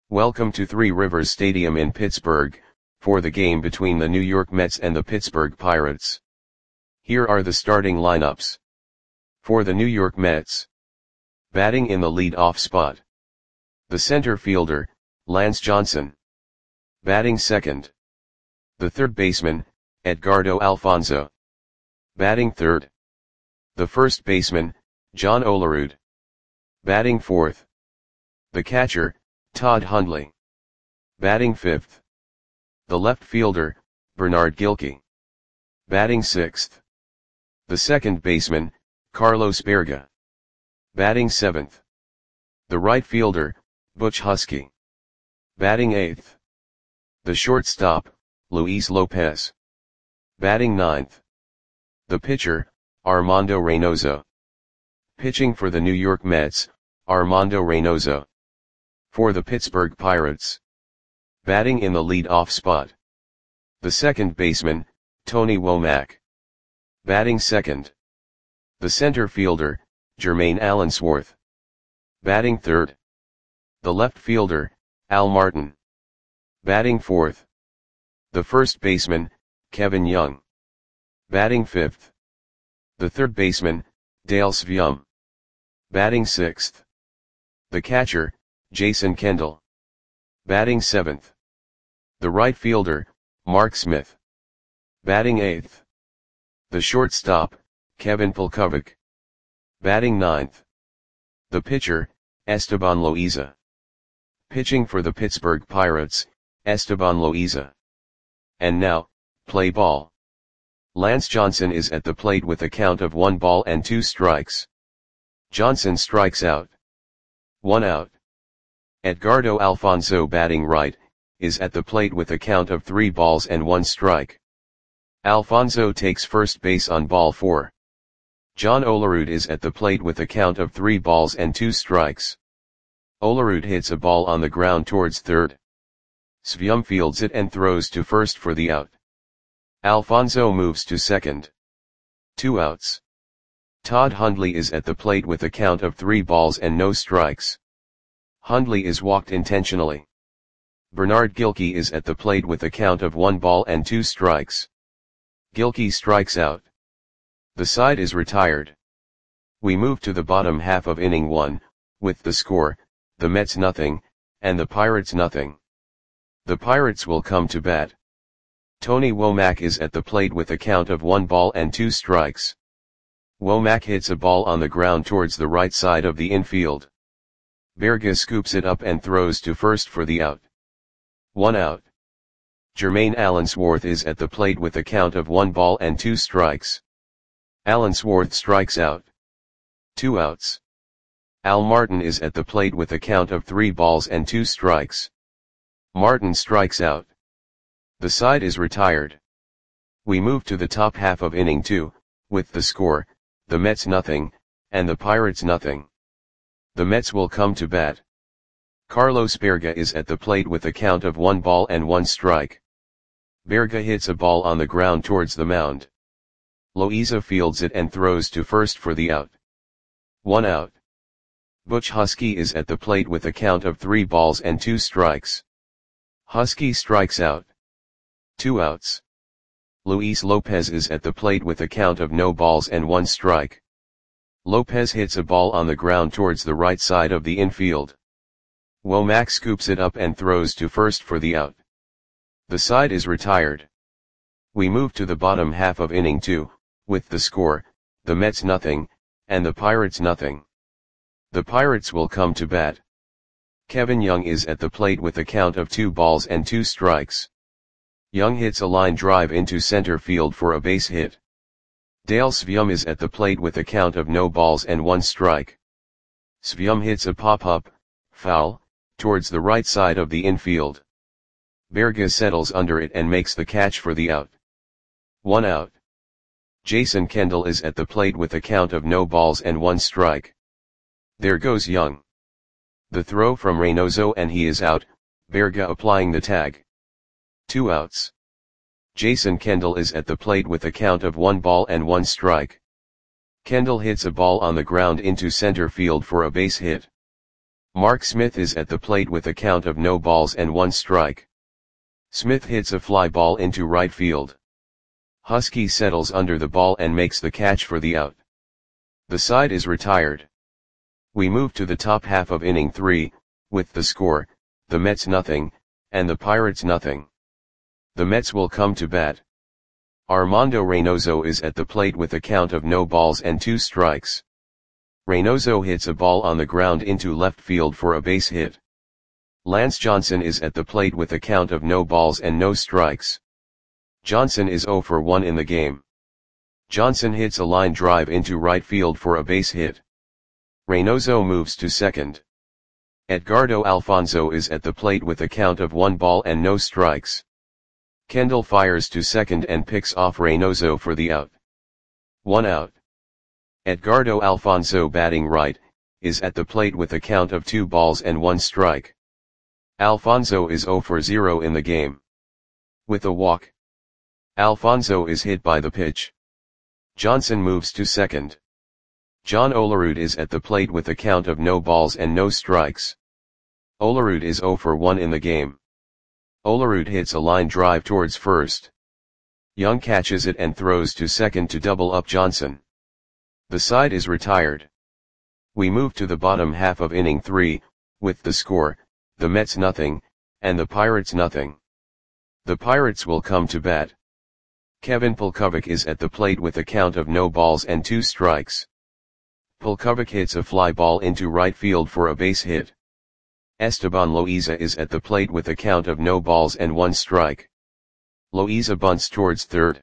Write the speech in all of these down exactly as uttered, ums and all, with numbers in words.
Welcome to Three Rivers Stadium in Pittsburgh, for the game between the New York Mets and the Pittsburgh Pirates. Here are the starting lineups. For the New York Mets. Batting in the lead-off spot. The center fielder, Lance Johnson. Batting second. The third baseman, Edgardo Alfonzo. Batting third. The first baseman, John Olerud. Batting fourth. The catcher, Todd Hundley. Batting fifth. The left fielder, Bernard Gilkey. Batting sixth. The second baseman, Carlos Baerga. Batting seventh. The right fielder, Butch Huskey. Batting eighth. The shortstop, Luis Lopez. Batting ninth. The pitcher, Armando Reynoso. Pitching for the New York Mets, Armando Reynoso. For the Pittsburgh Pirates. Batting in the lead-off spot. The second baseman, Tony Womack. Batting second. The center fielder, Jermaine Allensworth. Batting third. The left fielder, Al Martin. Batting fourth. The first baseman, Kevin Young. Batting fifth. The third baseman, Dale Sveum. Batting sixth. The catcher, Jason Kendall. Batting seventh. The right fielder, Mark Smith. Batting eighth. The shortstop, Kevin Polkovic. Batting ninth. The pitcher, Esteban Loaiza. Pitching for the Pittsburgh Pirates, Esteban Loaiza. And now, play ball. Lance Johnson is at the plate with a count of one ball and two strikes. Johnson strikes out. One out. Edgardo Alfonzo, batting right, is at the plate with a count of three balls and one strike. Alfonzo takes first base on ball four. John Olerud is at the plate with a count of three balls and two strikes. Olerud hits a ball on the ground towards third. Sveum fields it and throws to first for the out. Alfonzo moves to second. Two outs. Todd Hundley is at the plate with a count of three balls and no strikes. Hundley is walked intentionally. Bernard Gilkey is at the plate with a count of one ball and two strikes. Gilkey strikes out. The side is retired. We move to the bottom half of inning one, with the score, the Mets nothing, and the Pirates nothing. The Pirates will come to bat. Tony Womack is at the plate with a count of one ball and two strikes. Womack hits a ball on the ground towards the right side of the infield. Baerga scoops it up and throws to first for the out. One out. Jermaine Allensworth is at the plate with a count of one ball and two strikes. Allensworth strikes out. Two outs. Al Martin is at the plate with a count of three balls and two strikes. Martin strikes out. The side is retired. We move to the top half of inning two, with the score, the Mets nothing, and the Pirates nothing. The Mets will come to bat. Carlos Baerga is at the plate with a count of one ball and one strike. Baerga hits a ball on the ground towards the mound. Loaiza fields it and throws to first for the out. One out. Butch Huskey is at the plate with a count of three balls and two strikes. Huskey strikes out. Two outs. Luis Lopez is at the plate with a count of no balls and one strike. Lopez hits a ball on the ground towards the right side of the infield. Womack scoops it up and throws to first for the out. The side is retired. We move to the bottom half of inning two, with the score, the Mets nothing, and the Pirates nothing. The Pirates will come to bat. Kevin Young is at the plate with a count of two balls and two strikes. Young hits a line drive into center field for a base hit. Dale Sveum is at the plate with a count of no balls and one strike. Sveum hits a pop-up, foul, towards the right side of the infield. Baerga settles under it and makes the catch for the out. One out. Jason Kendall is at the plate with a count of no balls and one strike. There goes Young. The throw from Reynoso and he is out, Baerga applying the tag. Two outs. Jason Kendall is at the plate with a count of one ball and one strike. Kendall hits a ball on the ground into center field for a base hit. Mark Smith is at the plate with a count of no balls and one strike. Smith hits a fly ball into right field. Husky settles under the ball and makes the catch for the out. The side is retired. We move to the top half of inning three, with the score, the Mets nothing, and the Pirates nothing. The Mets will come to bat. Armando Reynoso is at the plate with a count of no balls and two strikes. Reynoso hits a ball on the ground into left field for a base hit. Lance Johnson is at the plate with a count of no balls and no strikes. Johnson is zero for one in the game. Johnson hits a line drive into right field for a base hit. Reynoso moves to second. Edgardo Alfonzo is at the plate with a count of one ball and no strikes. Kendall fires to second and picks off Reynoso for the out. One out. Edgardo Alfonzo, batting right, is at the plate with a count of two balls and one strike. Alfonzo is zero for zero in the game. With a walk, Alfonzo is hit by the pitch. Johnson moves to second. John Olerud is at the plate with a count of no balls and no strikes. Olerud is zero for one in the game. Olerud hits a line drive towards first. Young catches it and throws to second to double up Johnson. The side is retired. We move to the bottom half of inning three, with the score, the Mets nothing, and the Pirates nothing. The Pirates will come to bat. Kevin Pulkovic is at the plate with a count of no balls and two strikes. Pulkovic hits a fly ball into right field for a base hit. Esteban Loaiza is at the plate with a count of no balls and one strike. Loaiza bunts towards third.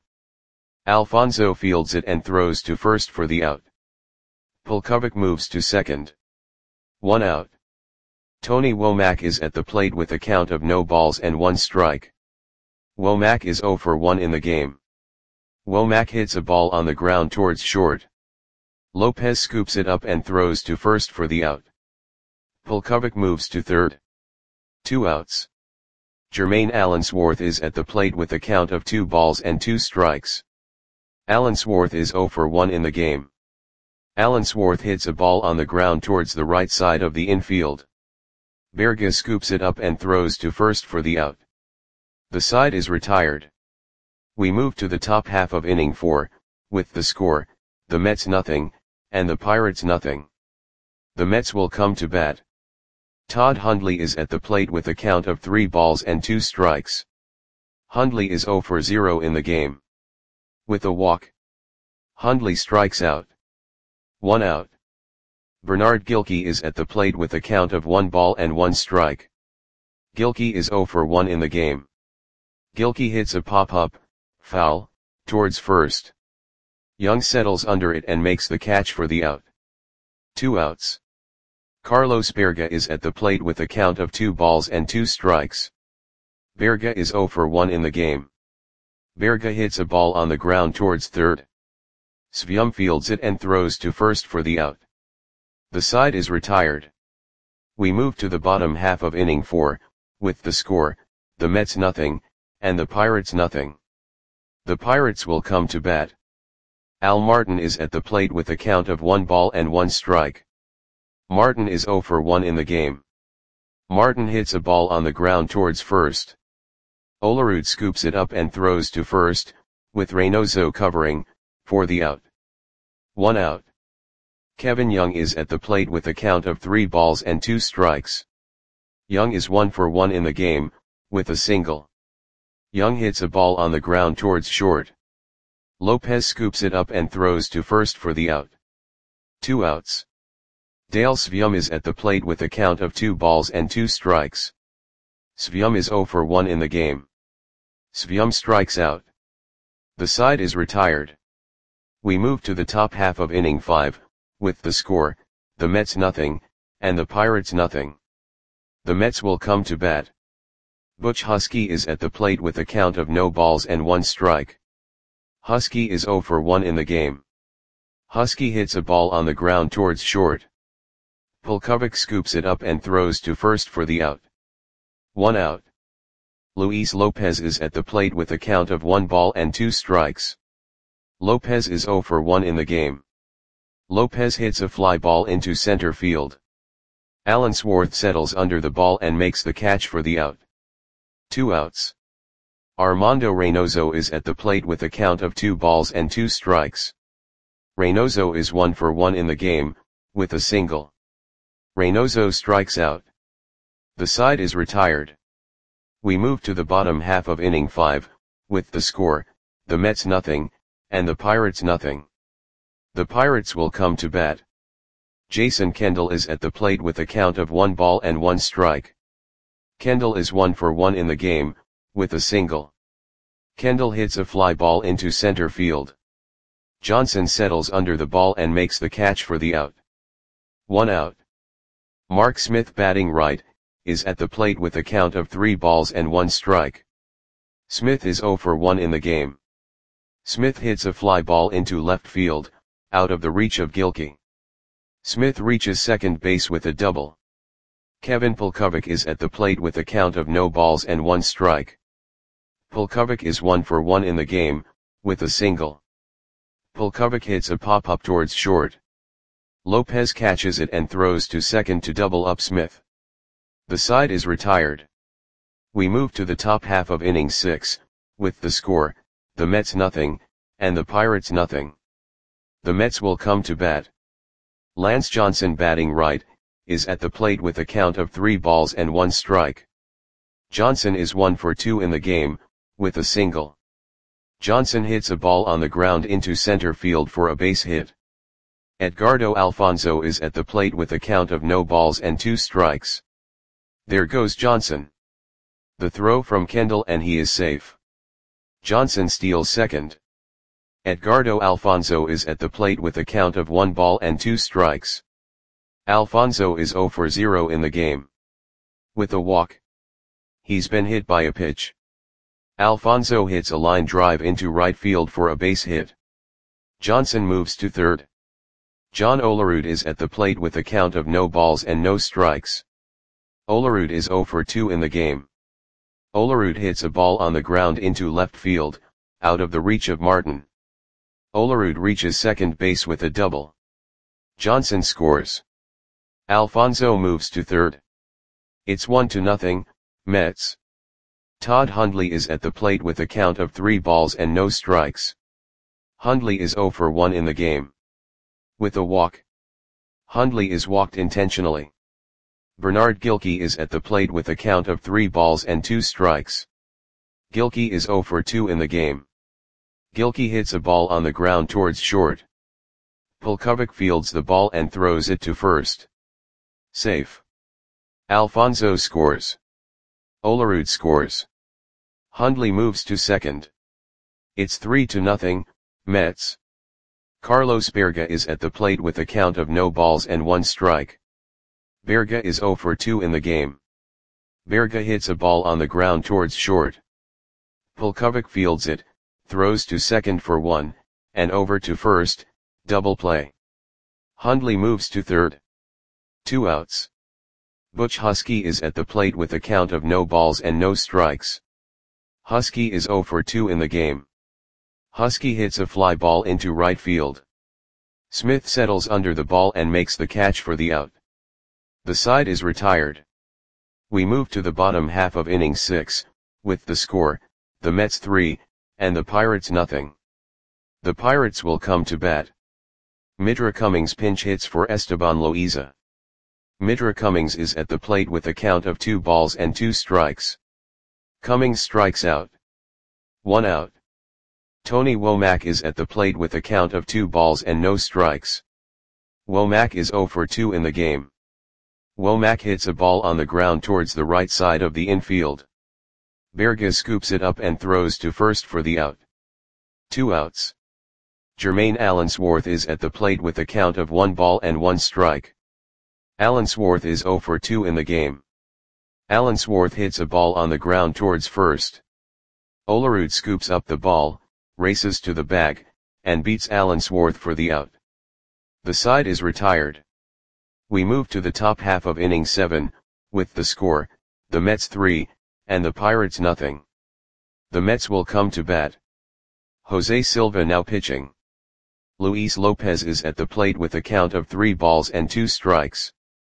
Alfonzo fields it and throws to first for the out. Pulkovic moves to second. One out. Tony Womack is at the plate with a count of no balls and one strike. Womack is zero for one in the game. Womack hits a ball on the ground towards short. Lopez scoops it up and throws to first for the out. Pulkovic moves to third. Two outs. Jermaine Allensworth is at the plate with a count of two balls and two strikes. Allensworth is zero for one in the game. Allensworth hits a ball on the ground towards the right side of the infield. Berga scoops it up and throws to first for the out. The side is retired. We move to the top half of inning four, with the score, the Mets nothing, and the Pirates nothing. The Mets will come to bat. Todd Hundley is at the plate with a count of three balls and two strikes. Hundley is zero for zero in the game. With a walk, Hundley strikes out. One out. Bernard Gilkey is at the plate with a count of one ball and one strike. Gilkey is zero for one in the game. Gilkey hits a pop-up, foul, towards first. Young settles under it and makes the catch for the out. Two outs. Carlos Berga is at the plate with a count of two balls and two strikes. Berga is zero for one in the game. Berga hits a ball on the ground towards third. Svium fields it and throws to first for the out. The side is retired. We move to the bottom half of inning four, with the score, the Mets nothing, and the Pirates nothing. The Pirates will come to bat. Al Martin is at the plate with a count of one ball and one strike. Martin is zero for one in the game. Martin hits a ball on the ground towards first. Olerud scoops it up and throws to first, with Reynoso covering, for the out. One out. Kevin Young is at the plate with a count of three balls and two strikes. Young is one for one in the game, with a single. Young hits a ball on the ground towards short. Lopez scoops it up and throws to first for the out. Two outs. Dale Svium is at the plate with a count of two balls and two strikes. Svium is zero for one in the game. Svium strikes out. The side is retired. We move to the top half of inning five, with the score, the Mets nothing, and the Pirates nothing. The Mets will come to bat. Butch Husky is at the plate with a count of no balls and one strike. Husky is zero for one in the game. Husky hits a ball on the ground towards short. Pulkovic scoops it up and throws to first for the out. One out. Luis Lopez is at the plate with a count of one ball and two strikes. Lopez is zero for one in the game. Lopez hits a fly ball into center field. Allensworth settles under the ball and makes the catch for the out. Two outs. Armando Reynoso is at the plate with a count of two balls and two strikes. Reynoso is one for one in the game, with a single. Reynoso strikes out. The side is retired. We move to the bottom half of inning five, with the score, the Mets nothing, and the Pirates nothing. The Pirates will come to bat. Jason Kendall is at the plate with a count of one ball and one strike. Kendall is one for one in the game, with a single. Kendall hits a fly ball into center field. Johnson settles under the ball and makes the catch for the out. One out. Mark Smith, batting right, is at the plate with a count of three balls and one strike. Smith is zero for one in the game. Smith hits a fly ball into left field, out of the reach of Gilkey. Smith reaches second base with a double. Kevin Pulkovic is at the plate with a count of no balls and one strike. Pulkovic is one for one in the game, with a single. Pulkovic hits a pop-up towards short. Lopez catches it and throws to second to double up Smith. The side is retired. We move to the top half of inning six, with the score, the Mets nothing, and the Pirates nothing. The Mets will come to bat. Lance Johnson, batting right, is at the plate with a count of three balls and one strike. Johnson is one for two in the game, with a single. Johnson hits a ball on the ground into center field for a base hit. Edgardo Alfonzo is at the plate with a count of no balls and two strikes. There goes Johnson. The throw from Kendall and he is safe. Johnson steals second. Edgardo Alfonzo is at the plate with a count of one ball and two strikes. Alfonzo is zero for zero in the game. With a walk. He's been hit by a pitch. Alfonzo hits a line drive into right field for a base hit. Johnson moves to third. John Olerud is at the plate with a count of no balls and no strikes. Olerud is zero for two in the game. Olerud hits a ball on the ground into left field, out of the reach of Martin. Olerud reaches second base with a double. Johnson scores. Alfonzo moves to third. It's one to nothing, Mets. Todd Hundley is at the plate with a count of three balls and no strikes. Hundley is zero for one in the game. With a walk. Hundley is walked intentionally. Bernard Gilkey is at the plate with a count of three balls and two strikes. Gilkey is zero for two in the game. Gilkey hits a ball on the ground towards short. Pulkovic fields the ball and throws it to first. Safe. Alfonzo scores. Olerud scores. Hundley moves to second. It's three to nothing, Mets. Carlos Berga is at the plate with a count of no balls and one strike. Berga is zero for two in the game. Berga hits a ball on the ground towards short. Pulkovic fields it, throws to second for one, and over to first, double play. Hundley moves to third. Two outs. Butch Husky is at the plate with a count of no balls and no strikes. Husky is zero for two in the game. Husky hits a fly ball into right field. Smith settles under the ball and makes the catch for the out. The side is retired. We move to the bottom half of inning six, with the score, the Mets three, and the Pirates nothing. The Pirates will come to bat. Mitra Cummings pinch hits for Esteban Loaiza. Mitra Cummings is at the plate with a count of two balls and two strikes. Cummings strikes out. One out. Tony Womack is at the plate with a count of two balls and no strikes. Womack is zero for two in the game. Womack hits a ball on the ground towards the right side of the infield. Berga scoops it up and throws to first for the out. Two outs. Jermaine Allensworth is at the plate with a count of one ball and one strike. Allensworth is zero for two in the game. Allensworth hits a ball on the ground towards first. Olerud scoops up the ball, races to the bag, and beats Allensworth for the out. The side is retired. We move to the top half of inning seven, with the score, the Mets three, and the Pirates nothing. The Mets will come to bat. Jose Silva now pitching. Luis Lopez is at the plate with a count of three balls and two strikes.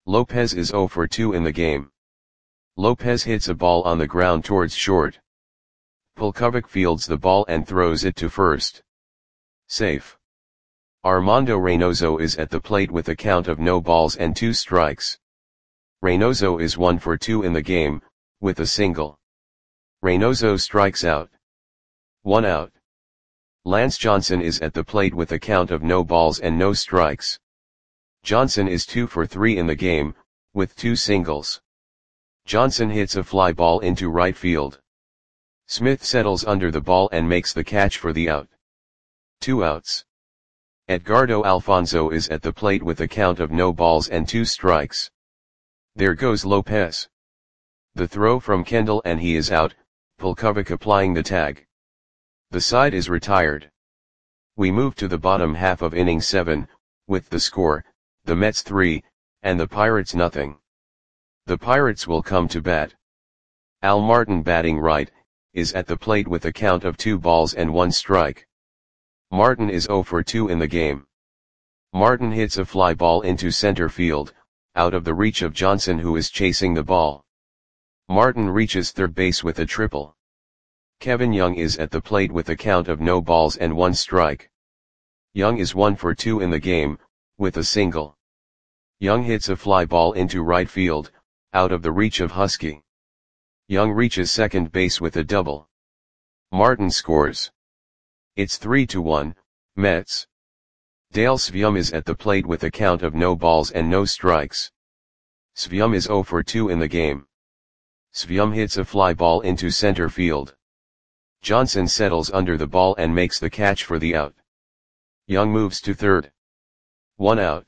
Lopez is zero for two in the game. Lopez hits a ball on the ground towards short. Pulkovic fields the ball and throws it to first. Safe. Armando Reynoso is at the plate with a count of no balls and two strikes. Reynoso is one for two in the game, with a single. Reynoso strikes out. One out. Lance Johnson is at the plate with a count of no balls and no strikes. Johnson is two for three in the game, with two singles. Johnson hits a fly ball into right field. Smith settles under the ball and makes the catch for the out. Two outs. Edgardo Alfonzo is at the plate with a count of no balls and two strikes. There goes Lopez. The throw from Kendall and he is out, Pulkovic applying the tag. The side is retired. We move to the bottom half of inning seven, with the score, the Mets three, and the Pirates nothing. The Pirates will come to bat. Al Martin batting right, is at the plate with a count of two balls and one strike. Martin is zero for two in the game. Martin hits a fly ball into center field, out of the reach of Johnson who is chasing the ball. Martin reaches third base with a triple. Kevin Young is at the plate with a count of no balls and one strike. Young is one for two in the game, with a single. Young hits a fly ball into right field, out of the reach of Husky. Young reaches second base with a double. Martin scores. It's three to one, Mets. Dale Svium is at the plate with a count of no balls and no strikes. Svium is zero for two in the game. Svium hits a fly ball into center field. Johnson settles under the ball and makes the catch for the out. Young moves to third. One out.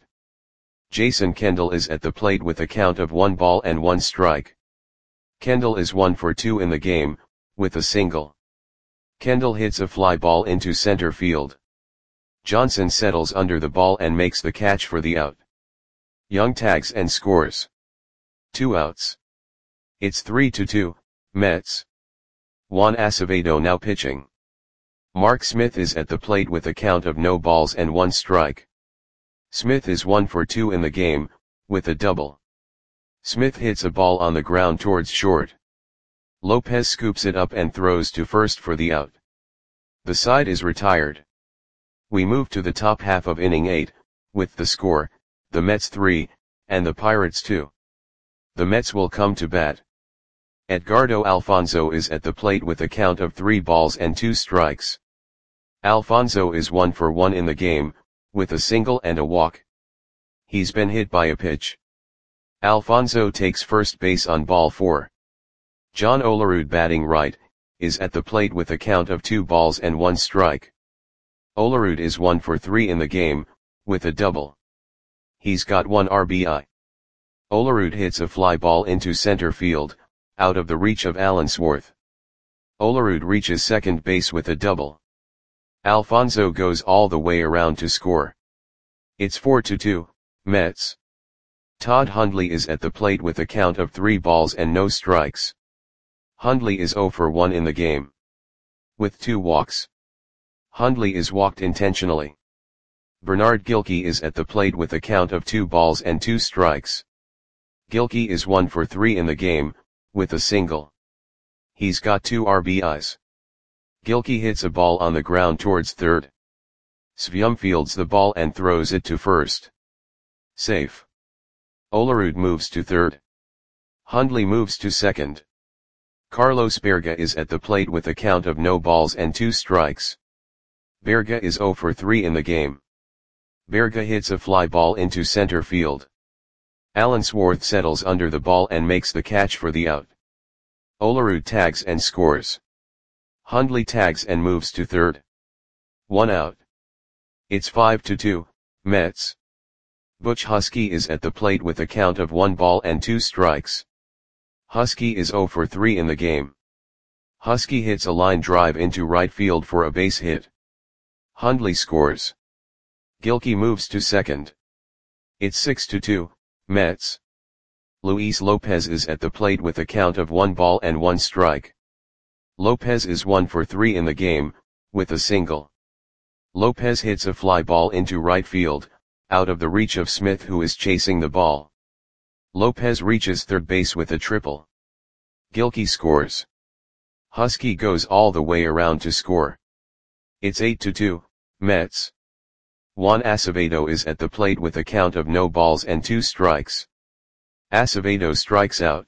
Jason Kendall is at the plate with a count of one ball and one strike. Kendall is one for two in the game, with a single. Kendall hits a fly ball into center field. Johnson settles under the ball and makes the catch for the out. Young tags and scores. Two outs. It's three to two, Mets. Juan Acevedo now pitching. Mark Smith is at the plate with a count of no balls and one strike. Smith is one for two in the game, with a double. Smith hits a ball on the ground towards short. Lopez scoops it up and throws to first for the out. The side is retired. We move to the top half of inning eight, with the score, the Mets three, and the Pirates two. The Mets will come to bat. Edgardo Alfonzo is at the plate with a count of three balls and two strikes. Alfonzo is one for one in the game, with a single and a walk. He's been hit by a pitch. Alfonzo takes first base on ball four. John Olerud batting right, is at the plate with a count of two balls and one strike. Olerud is one for three in the game, with a double. He's got one R B I. Olerud hits a fly ball into center field, out of the reach of Allensworth. Olerud reaches second base with a double. Alfonzo goes all the way around to score. It's four to two, Mets. Todd Hundley is at the plate with a count of three balls and no strikes. Hundley is zero for one in the game. With two walks. Hundley is walked intentionally. Bernard Gilkey is at the plate with a count of two balls and two strikes. Gilkey is one for three in the game, with a single. He's got two R B Is. Gilkey hits a ball on the ground towards third. Svium fields the ball and throws it to first. Safe. Olerud moves to third. Hundley moves to second. Carlos Berga is at the plate with a count of no balls and two strikes. Berga is zero for three in the game. Berga hits a fly ball into center field. Allensworth settles under the ball and makes the catch for the out. Olerud tags and scores. Hundley tags and moves to third. One out. It's five to two, Mets. Butch Husky is at the plate with a count of one ball and two strikes. Husky is zero for three in the game. Husky hits a line drive into right field for a base hit. Hundley scores. Gilkey moves to second. It's six to two, Mets. Luis Lopez is at the plate with a count of one ball and one strike. Lopez is one for three in the game, with a single. Lopez hits a fly ball into right field, out of the reach of Smith who is chasing the ball. Lopez reaches third base with a triple. Gilkey scores. Husky goes all the way around to score. It's eight to two, Mets. Juan Acevedo is at the plate with a count of no balls and two strikes. Acevedo strikes out.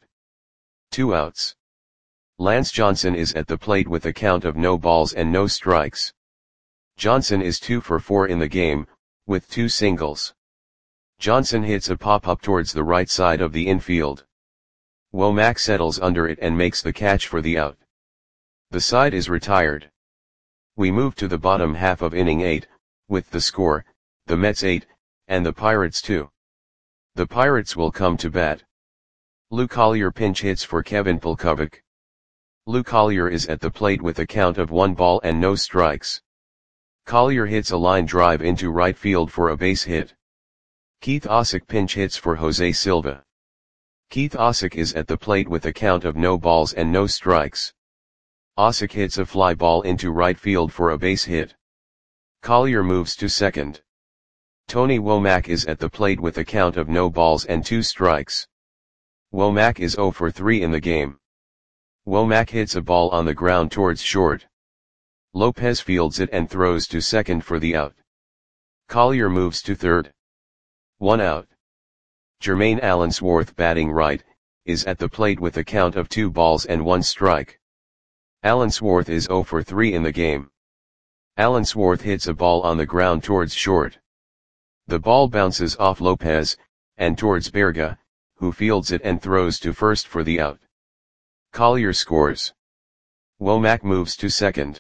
Two outs. Lance Johnson is at the plate with a count of no balls and no strikes. Johnson is two for four in the game, with two singles. Johnson hits a pop-up towards the right side of the infield. Womack settles under it and makes the catch for the out. The side is retired. We move to the bottom half of inning eight, with the score, the Mets eight, and the Pirates two. The Pirates will come to bat. Lou Collier pinch hits for Kevin Pulkovic. Lou Collier is at the plate with a count of one ball and no strikes. Collier hits a line drive into right field for a base hit. Keith Osick pinch hits for Jose Silva. Keith Osick is at the plate with a count of no balls and no strikes. Osick hits a fly ball into right field for a base hit. Collier moves to second. Tony Womack is at the plate with a count of no balls and two strikes. Womack is zero for three in the game. Womack hits a ball on the ground towards short. Lopez fields it and throws to second for the out. Collier moves to third. One out. Jermaine Allensworth, batting right, is at the plate with a count of two balls and one strike. Allensworth is zero for three in the game. Allensworth hits a ball on the ground towards short. The ball bounces off Lopez, and towards Berga, who fields it and throws to first for the out. Collier scores. Womack moves to second.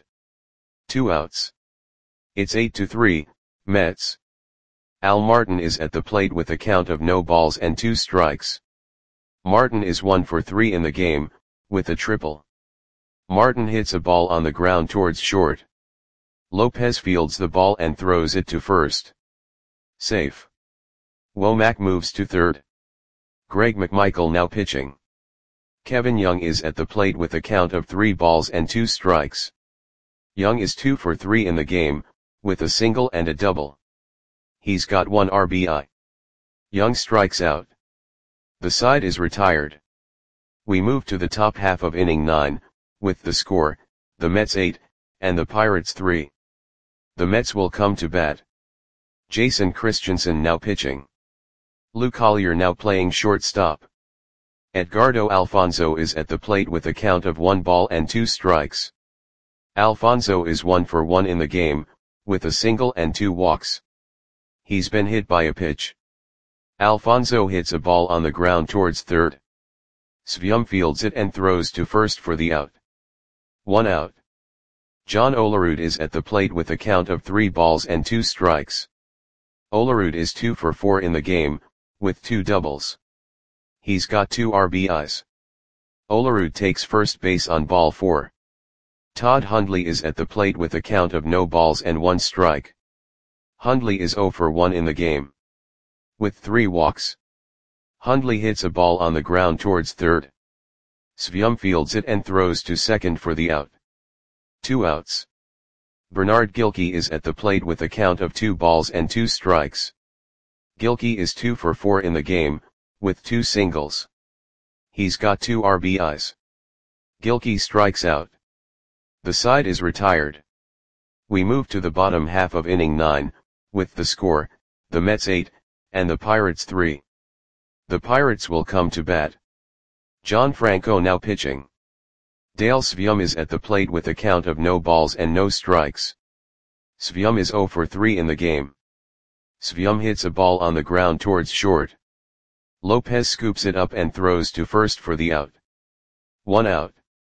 Two outs. It's eight to three, Mets. Al Martin is at the plate with a count of no balls and two strikes. Martin is one for three in the game, with a triple. Martin hits a ball on the ground towards short. Lopez fields the ball and throws it to first. Safe. Womack moves to third. Greg McMichael now pitching. Kevin Young is at the plate with a count of three balls and two strikes. Young is two for three in the game, with a single and a double. He's got one R B I. Young strikes out. The side is retired. We move to the top half of inning nine, with the score, the Mets eight, and the Pirates three. The Mets will come to bat. Jason Christensen now pitching. Lou Collier now playing shortstop. Edgardo Alfonzo is at the plate with a count of one ball and two strikes. Alfonzo is one for one in the game, with a single and two walks. He's been hit by a pitch. Alfonzo hits a ball on the ground towards third. Svium fields it and throws to first for the out. One out. John Olerud is at the plate with a count of three balls and two strikes. Olerud is two for four in the game, with two doubles. He's got two R B Is. Olerud takes first base on ball four. Todd Hundley is at the plate with a count of no balls and one strike. Hundley is zero for one in the game, with three walks. Hundley hits a ball on the ground towards third. Svium fields it and throws to second for the out. Two outs. Bernard Gilkey is at the plate with a count of two balls and two strikes. Gilkey is two for four in the game, with two singles. He's got two R B Is. Gilkey strikes out. The side is retired. We move to the bottom half of inning nine, with the score, the Mets eight, and the Pirates three. The Pirates will come to bat. John Franco now pitching. Dale Svium is at the plate with a count of no balls and no strikes. Svium is zero for three in the game. Svium hits a ball on the ground towards short. Lopez scoops it up and throws to first for the out. One out.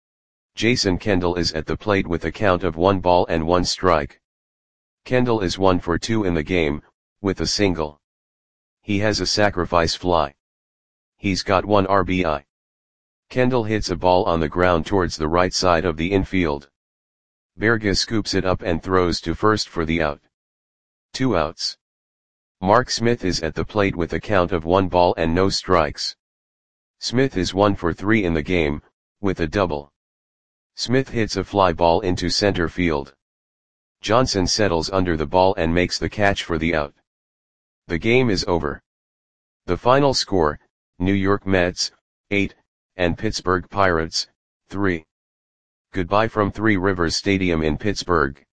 Jason Kendall is at the plate with a count of one ball and one strike. Kendall is one for two in the game, with a single. He has a sacrifice fly. He's got one R B I. Kendall hits a ball on the ground towards the right side of the infield. Berga scoops it up and throws to first for the out. Two outs. Mark Smith is at the plate with a count of one ball and no strikes. Smith is one for three in the game, with a double. Smith hits a fly ball into center field. Johnson settles under the ball and makes the catch for the out. The game is over. The final score, New York Mets, eight, and Pittsburgh Pirates, three. Goodbye from Three Rivers Stadium in Pittsburgh.